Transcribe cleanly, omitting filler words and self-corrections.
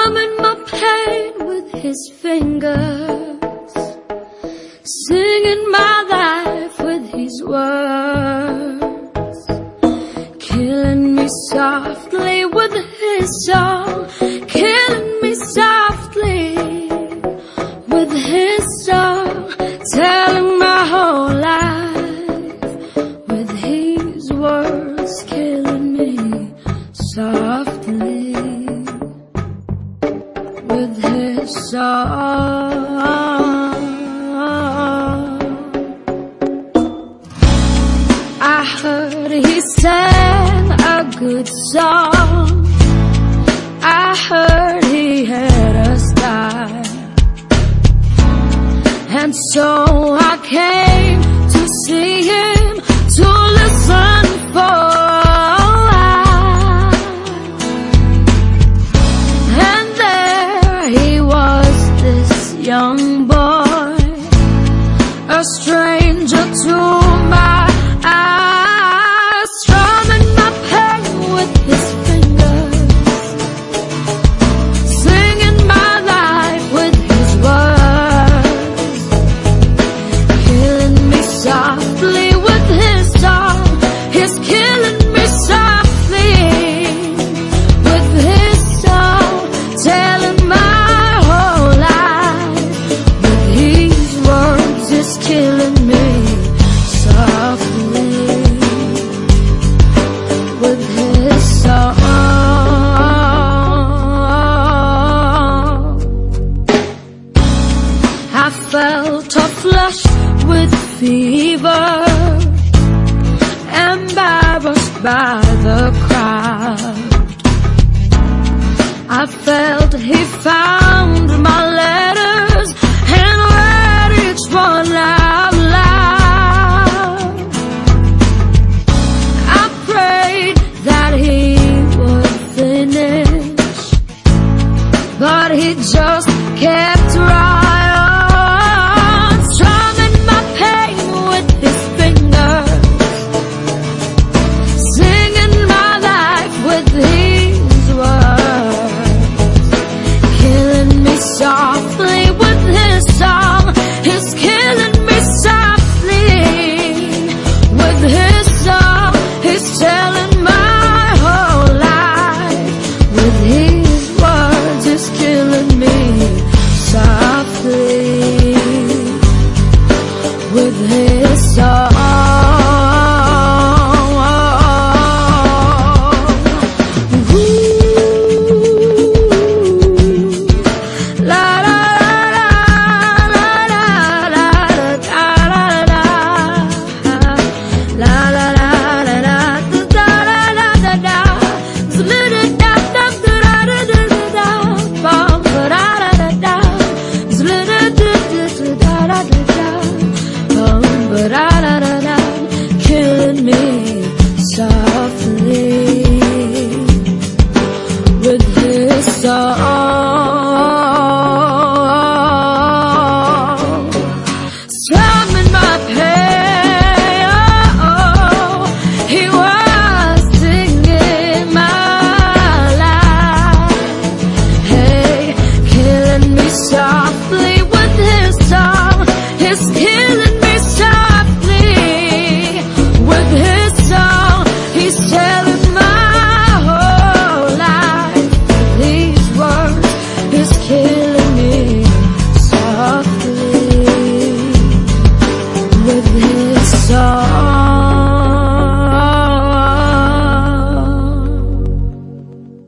strumming my pain with his fingers, singing my life with his words, killing me softly with his song, killing me softly with his song, telling my whole life with his words, killing me softly with his song. I heard he sang a good song, I heard he had a style, and so I came to see him, to listen for a while. And there he was, this young boy, a stranger to my eyes, strumming my pain with his fingers, singing my life with his words, killing me softly with his song. He's killing me softly with his song, telling my whole life with his words. He's killing me softly with his song. I felt a flush with fever, embarrassed by the crowd. I felt he found my letters and read each one out loud. I prayed that he would finish, but he just kept right on, strumming my pain with his fingers, singing my life with his words, killing me softly with his song. He's killing me softly with his song. He's telling my whole life with his words. He's killing me softly with his song. Killing me softly with his song, strumming my pain. Oh, he was singing my life. Hey, killing me softly with his song. He's killing me softly with his song. He's telling my whole life with these words. He's killing me softly with his song.